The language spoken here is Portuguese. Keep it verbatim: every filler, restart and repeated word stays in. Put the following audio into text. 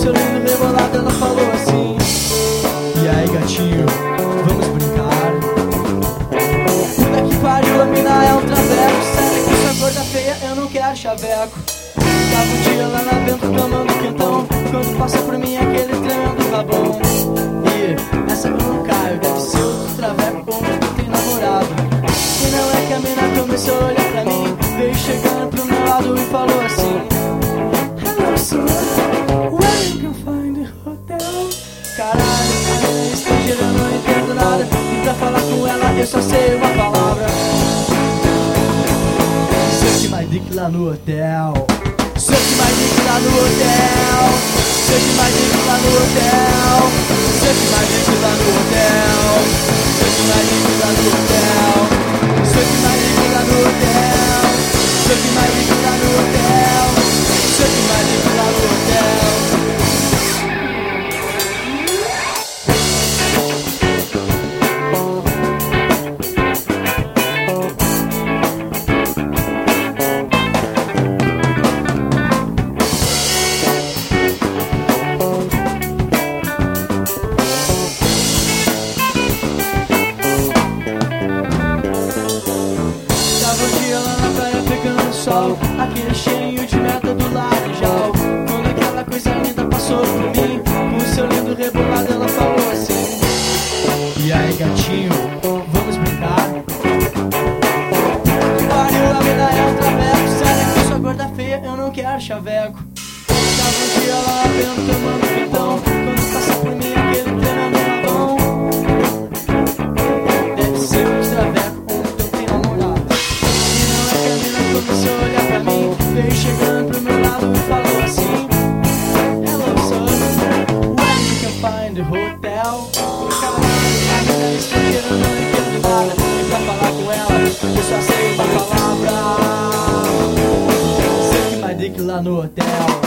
seu lindo rebolado, ela falou assim: e aí, gatinho, vamos brincar? Puta que pariu, a mina é um traveco. Sério que essa gorda feia, eu não quero chaveco. Tava um dia lá na vento tomando quentão, quando passa por mim aquele tremendo rabão. E essa eu não caio, deve ser outro traveco ou não tem namorado. E não é que a mina começou a olhar pra mim, veio chegando pro meu lado e falou assim: hello sir, where you can find a hotel? Caralho, ela é estrangeira, eu não entendo nada, e pra falar com ela eu só sei uma palavra: suck my dick lá no hotel. Suck my dick lá no hotel. Suck my dick lá no hotel. Suck my dick lá no hotel. Suck my dick lá no hotel. Suck my dick lá no hotel. Suck my dick lá no hotel. Suck my dick lá no hotel. Aquele cheirinho de meta do laranjal. Quando aquela coisa linda passou por mim, com o seu lindo rebolado, ela falou assim: e aí, gatinho, vamos brincar? Pariu, a mina é um traveco. Sério que sua gorda feia, eu não quero chaveco. Tava um dia lá vendo, tomando quentão, quando passa por mim aquele tremendo rabão. Deve ser um traveco ou então tem namorado. E não é que a mina começou a olhar pra mim, veio chegando pro meu lado e falou assim: hello sir, where you can find a hotel? Aquela mina estrangeira, eu não entendo nada, e pra falar com ela eu só sei uma palavra: suck my dick lá no hotel.